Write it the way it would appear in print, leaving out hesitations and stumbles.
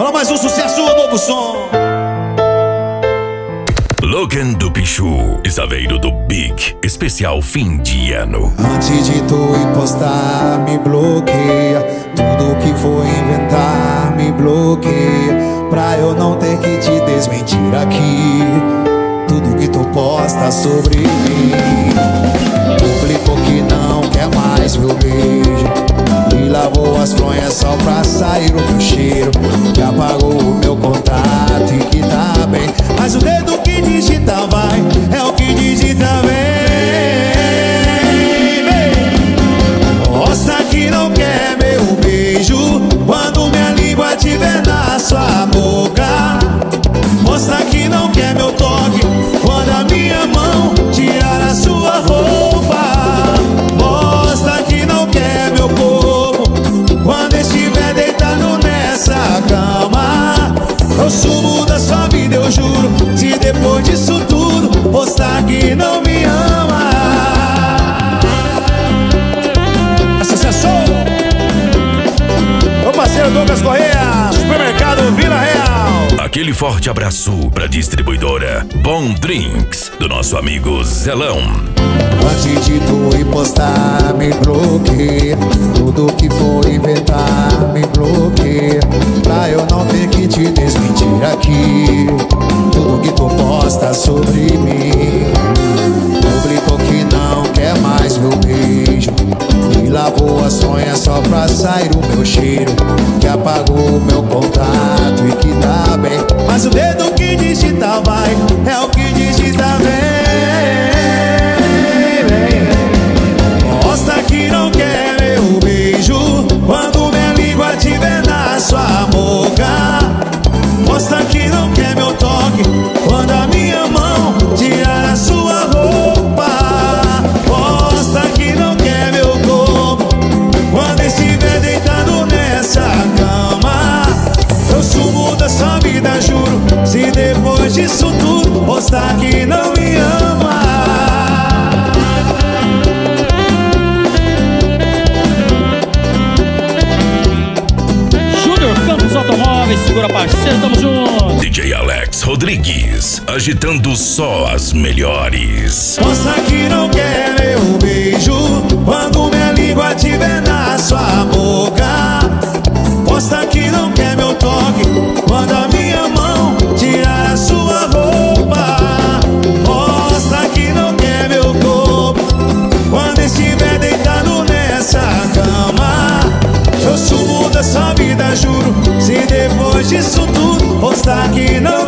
Para mais um sucesso, um novo som. Logan do Pichu e Saveiro do Big, especial fim de ano. Antes de tu ir postar, me bloqueia. Tudo que for inventar, me bloqueia. Pra eu não ter que te desmentir aqui. Tudo que tu posta sobre mim. Publicou que não quer mais meu beijo. E lavou as fronhas só pra sair o meu cheiro. Que apagou o meu contato e que tá bem. Mas o dedo que digita vai, é o que digita vem. Mostra que não quer meu beijo quando minha língua tiver na sua boca. Mostra que não quer meu toque quando a minha mão tirar a sua roupa. Mostra que não quer meu corpo quando estiver deitado nessa cama. Eu sumo da sua vida, eu juro. Se depois disso tudo postar que não me ama. Sucesso! Meu parceiro Douglas Correia, Supermercado Vila Real. Aquele forte abraço pra distribuidora Bom Drinks, do nosso amigo Zelão. Antes de tu ir postar, me bloqueia. Tudo que for inventar, me bloqueia. Pra eu não ter que te desmentir aqui. Tudo que tu posta sobre mim. Publicou que não quer mais meu beijo. E lavou as sonhas só pra sair o meu cheiro. Que apagou o meu contato e que tá bem. Mas o dedo que digita vai, é o que digita vem. Mostra que não quer meu beijo quando minha língua tiver na sua boca. Mostra que não quer meu toque quando a minha mão tirar a sua roupa. Mostra que não quer meu corpo quando estiver deitado nessa cama. Eu sumo da sua vida, juro. Se depois disso tudo postar que não me ama. Automóveis, segura parceiro, tamo junto. DJ Alex Rodrigues, agitando só as melhores. Mostra que não quer meu beijo quando minha língua tiver na sua boca. Mostra que não quer meu toque quando a minha mão tirar a sua roupa. Mostra que não quer meu corpo quando estiver deitado nessa cama. Eu sumo da sua vida, juro. Se depois disso tudo postar que não